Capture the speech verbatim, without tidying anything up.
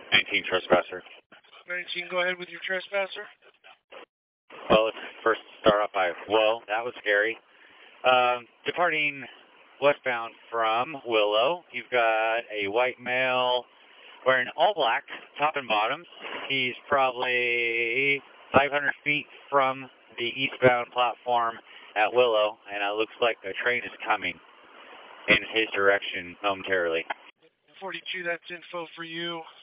nineteen trespasser. nineteen, go ahead with your trespasser. Well, let's first start off by, whoa, that was scary. Um, departing westbound from Willow, you've got a white male wearing all black, top and bottom. He's probably five hundred feet from the eastbound platform at Willow, and it looks like a train is coming in his direction momentarily. forty-two, that's info for you.